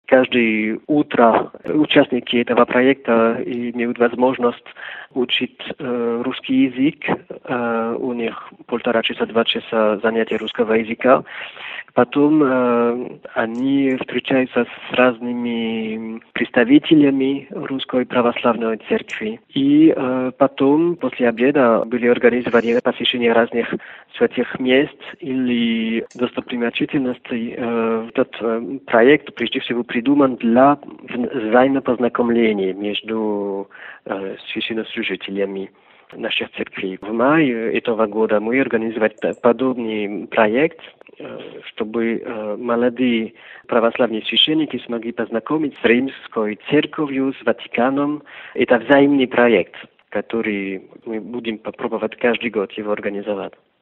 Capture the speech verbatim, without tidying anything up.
Каждое утро участники этого проекта имеют возможность учить э, русский язык. Э, у них полтора часа, два часа занятия русского языка. Потом э, они встречаются с разными представителями Русской Православной Церкви. И э, потом, после обеда, были организованы посещения разных святых мест или достопримечательностей. Э, этот э, проект, прежде всего, придуман для взаимопознакомления между э, священнослужителями наших церквей. В мае этого года мы организовали подобный проект, чтобы молодые православные священники смогли познакомиться с Римской церковью, с Ватиканом. Это взаимный проект, который мы будем попробовать каждый год его организовать.